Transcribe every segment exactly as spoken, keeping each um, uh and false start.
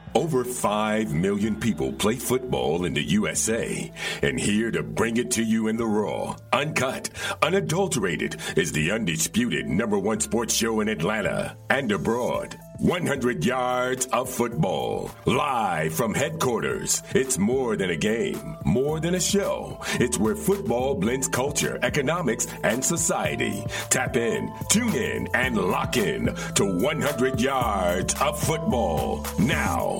Over five million people play football in the U S A, and here to bring it to you in the raw, uncut, unadulterated is the undisputed number one sports show in Atlanta and abroad. one hundred yards of football, live from headquarters. It's more than a game, more than a show. It's where football blends culture, economics, and society. Tap in, tune in, and lock in to one hundred yards of football now.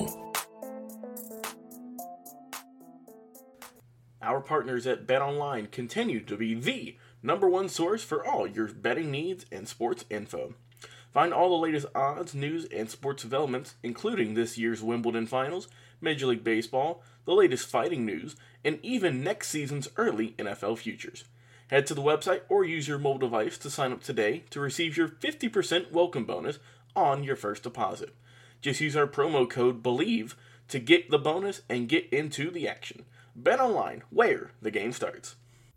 Our partners at BetOnline continue to be the number one source for all your betting needs and sports info. Find all the latest odds, news, and sports developments, including this year's Wimbledon Finals, Major League Baseball, the latest fighting news, and even next season's early N F L futures. Head to the website or use your mobile device to sign up today to receive your fifty percent welcome bonus on your first deposit. Just use our promo code BELIEVE to get the bonus and get into the action. BetOnline, where the game starts.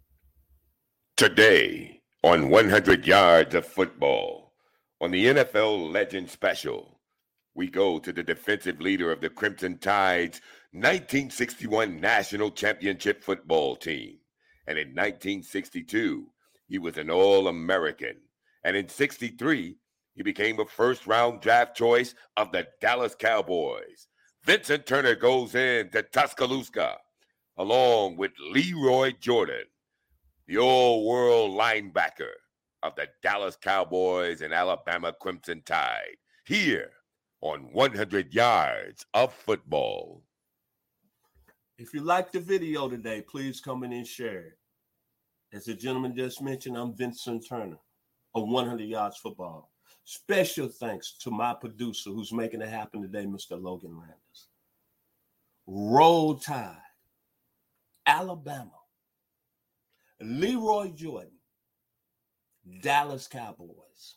Today on one hundred yards of football, on the N F L Legend Special, we go to the defensive leader of the Crimson Tide's nineteen sixty-one National Championship football team. And in nineteen sixty-two, he was an All-American. And in sixty-three, he became a first-round draft choice of the Dallas Cowboys. Vincent Turner goes in to Tuscaloosa, along with Leroy Jordan, the all-world linebacker of the Dallas Cowboys and Alabama Crimson Tide, here on one hundred yards of football. If you like the video today, please come in and share it. As the gentleman just mentioned, I'm Vincent Turner of one hundred yards football. Special thanks to my producer who's making it happen today, Mister Logan Landers. Roll Tide, Alabama, Leroy Jordan, Dallas Cowboys,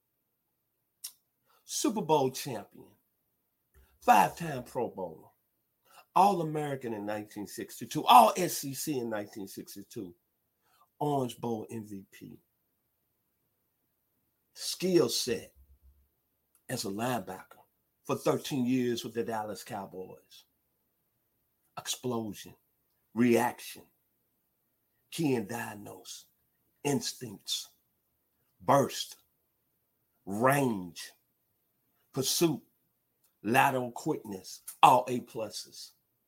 Super Bowl champion, five-time Pro Bowler, All-American in nineteen sixty-two, All S E C in nineteen sixty-two, Orange Bowl M V P, skill set as a linebacker for thirteen years with the Dallas Cowboys, explosion, reaction, key and diagnose, instincts, burst, range, pursuit, lateral quickness, all A pluses.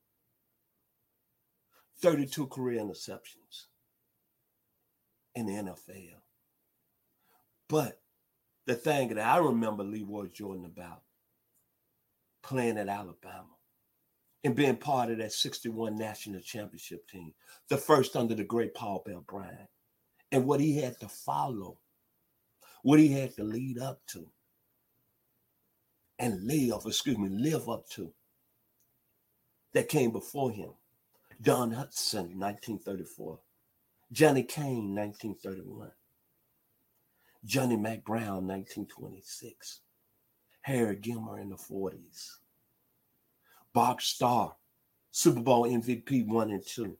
thirty-two career interceptions in the N F L. But the thing that I remember Leroy Jordan about, playing at Alabama and being part of that sixty-one national championship team, the first under the great Paul Bell Bryant, and what he had to follow, what he had to lead up to, and live, excuse me, live up to, that came before him. Don Hutson, nineteen thirty-four. Johnny Kane, nineteen thirty-one. Johnny Mack Brown, nineteen twenty-six. Harry Gilmer in the forties. Bob Starr, Super Bowl M V P one and two.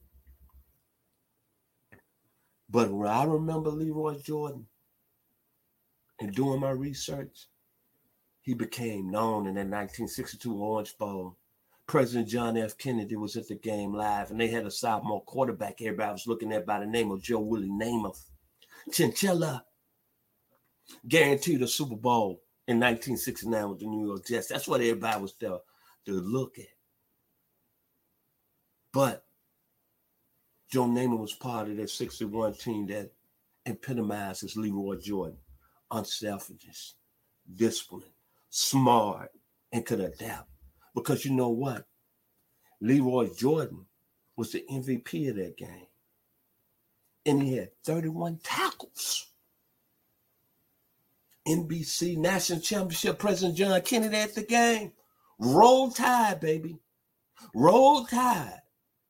But when I remember Leroy Jordan and doing my research, he became known in that nineteen sixty-two Orange Bowl. President John F. Kennedy was at the game live, and they had a sophomore quarterback everybody was looking at by the name of Joe Willie Namath. Chinchilla guaranteed a Super Bowl in nineteen sixty-nine with the New York Jets. That's what everybody was there to look at. But Joe Namath was part of that sixty-one team that epitomizes Leroy Jordan. Unselfishness, discipline, smart, and could adapt. Because you know what? Leroy Jordan was the M V P of that game. And he had thirty-one tackles. N B C National Championship President John Kennedy at the game. Roll Tide, baby. Roll Tide.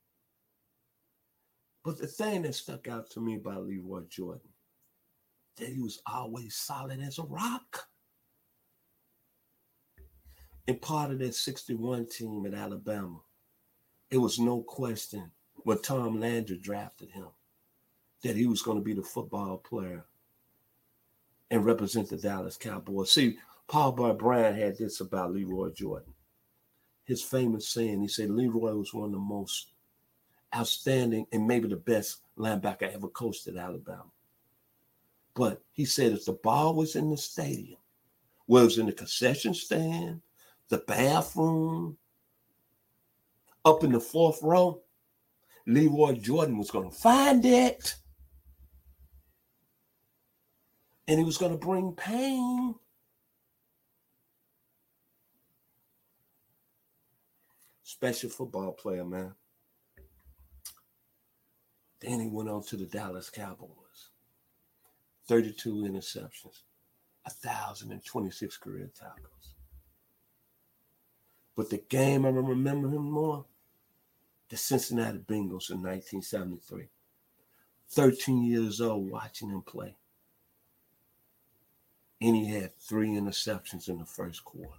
But the thing that stuck out to me about Leroy Jordan, that he was always solid as a rock. And part of that sixty-one team at Alabama, it was no question when Tom Landry drafted him that he was going to be the football player and represent the Dallas Cowboys. See, Paul Bell Bryant had this about Leroy Jordan. his famous saying. He said Leroy was one of the most outstanding and maybe the best linebacker I ever coached at Alabama. But he said if the ball was in the stadium, whether it was in the concession stand, the bathroom, up in the fourth row, Leroy Jordan was going to find it. And he was going to bring pain. Special football player, man. Then he went on to the Dallas Cowboys. thirty-two interceptions, one thousand twenty-six career tackles. But the game I remember him more, the Cincinnati Bengals in nineteen seventy-three. thirteen years old watching him play. And he had three interceptions in the first quarter.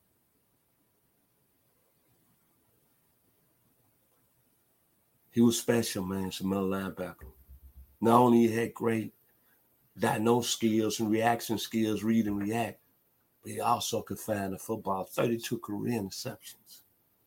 He was special, man. He's a middle linebacker. Not only he had great diagnose skills and reaction skills, read and react, but he also could find the football. thirty-two career interceptions.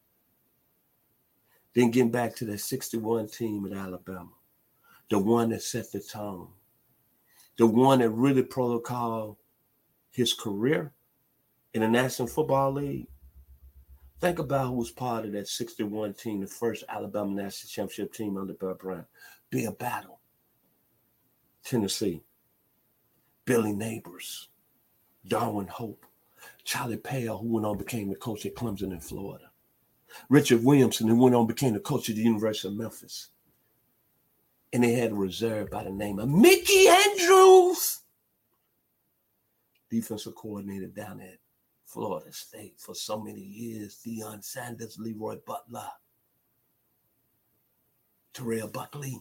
Then getting back to that sixty-one team at Alabama, the one that set the tone, the one that really protocoled his career in the National Football League. Think about who was part of that sixty-one team, the first Alabama National Championship team under Bear Bryant. Bill Battle, Tennessee. Billy Neighbors, Darwin Hope, Charlie Pale, who went on and became the coach at Clemson in Florida. Richard Williamson, who went on and became the coach at the University of Memphis. And they had a reserve by the name of Mickey Andrews, defensive coordinator down at Florida State for so many years. Deion Sanders, Leroy Butler, Terrell Buckley.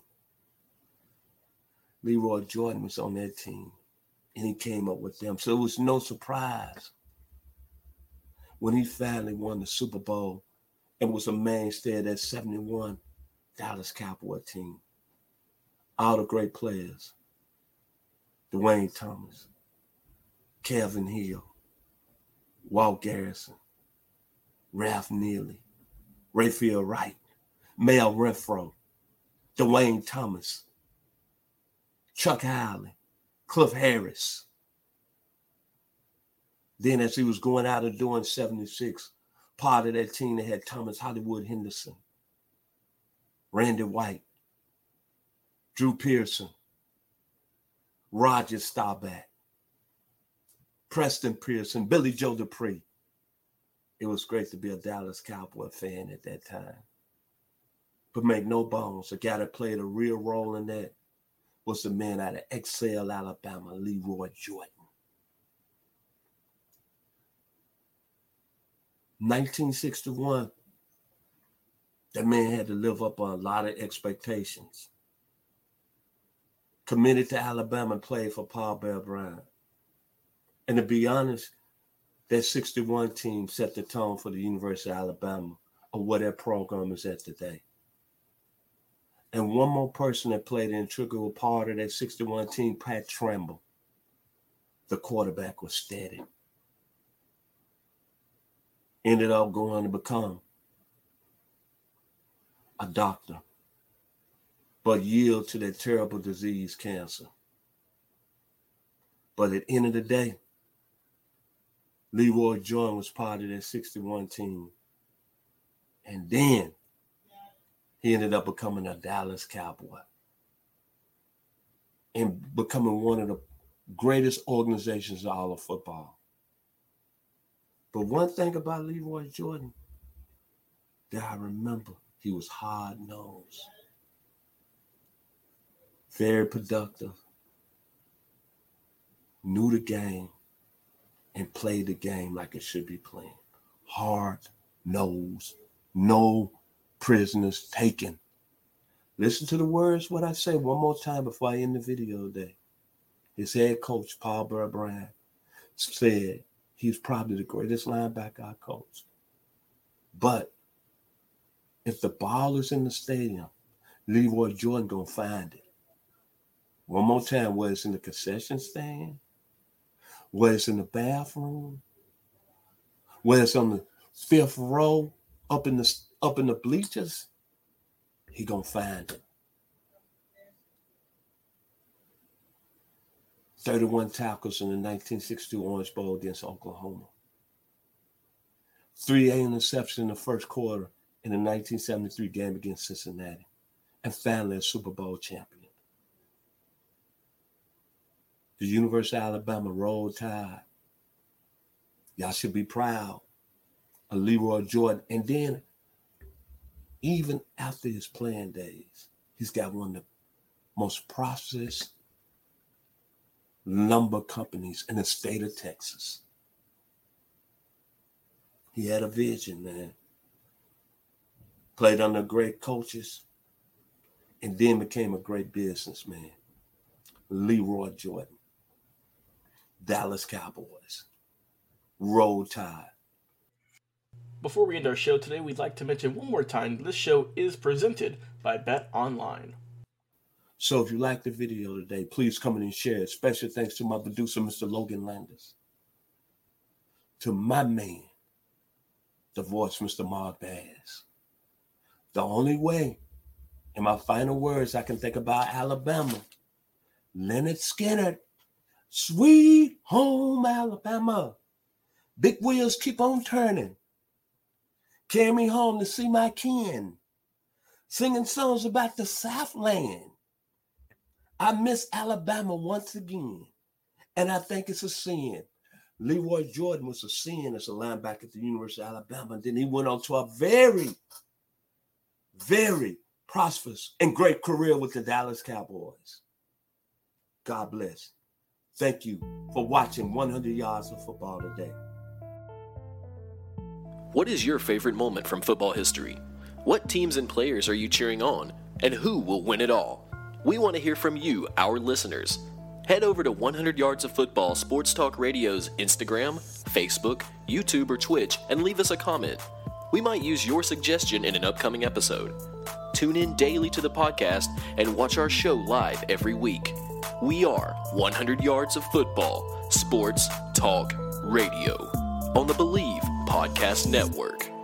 Leroy Jordan was on that team, and he came up with them. So it was no surprise when he finally won the Super Bowl and was a mainstay of that seventy-one Dallas Cowboy team. All the great players. Dwayne Thomas, Kevin Hill, Walt Garrison, Ralph Neely, Rayfield Wright, Mel Renfro, Dwayne Thomas, Chuck Howley, Cliff Harris. Then as he was going out of doing seventy-six, part of that team that had Thomas Hollywood Henderson, Randy White, Drew Pearson, Roger Staubach, Preston Pearson, Billy Joe Dupree. It was great to be a Dallas Cowboy fan at that time. But make no bones, the guy that played a real role in that was the man out of Excel, Alabama, Leroy Jordan. nineteen sixty-one, that man had to live up on a lot of expectations. Committed to Alabama and played for Paul Bear Bryant. And to be honest, that sixty-one team set the tone for the University of Alabama of where their program is at today. And one more person that played an integral part of that sixty-one team, Pat Trimble. The quarterback was steady. Ended up going to become a doctor, but yield to that terrible disease, cancer. But at the end of the day, Leroy Jordan was part of that sixty-one team. And then he ended up becoming a Dallas Cowboy and becoming one of the greatest organizations of all of football. But one thing about Leroy Jordan that I remember, he was hard-nosed, very productive, knew the game, and played the game like it should be played. Hard-nosed, no prisoners taken. Listen to the words, what I say one more time before I end the video today. His head coach, Paul Bear Bryant, said he's probably the greatest linebacker I coached. But if the ball is in the stadium, Leroy Jordan gonna find it. One more time, whether it's in the concession stand, whether it's in the bathroom, whether it's on the fifth row up in the up in the bleachers, he gonna find it. thirty-one tackles in the nineteen sixty-two Orange Bowl against Oklahoma. Three interceptions in the first quarter in the nineteen seventy-three game against Cincinnati. And finally a Super Bowl champion. The University of Alabama Roll Tide. Y'all should be proud of Leroy Jordan. And then, even after his playing days, he's got one of the most prosperous lumber companies in the state of Texas. He had a vision, man. Played under great coaches and then became a great businessman. Leroy Jordan. Dallas Cowboys. Roll Tide. Before we end our show today, we'd like to mention one more time this show is presented by Bet Online. So if you like the video today, please come in and share it. Special thanks to my producer, Mister Logan Landis. To my man, the voice, Mister Mark Bass. The only way, in my final words, I can think about Alabama, Leonard Skinner, sweet home Alabama. Big wheels keep on turning. Carry me home to see my kin. Singing songs about the Southland. I miss Alabama once again. And I think it's a sin. Leroy Jordan was a sin as a linebacker at the University of Alabama. And then he went on to a very, very prosperous and great career with the Dallas Cowboys. God bless. Thank you for watching one hundred Yards of Football today. What is your favorite moment from football history? What teams and players are you cheering on? And who will win it all? We want to hear from you, our listeners. Head over to one hundred Yards of Football Sports Talk Radio's Instagram, Facebook, YouTube, or Twitch and leave us a comment. We might use your suggestion in an upcoming episode. Tune in daily to the podcast and watch our show live every week. We are one hundred Yards of Football Sports Talk Radio on the Believe Podcast Network.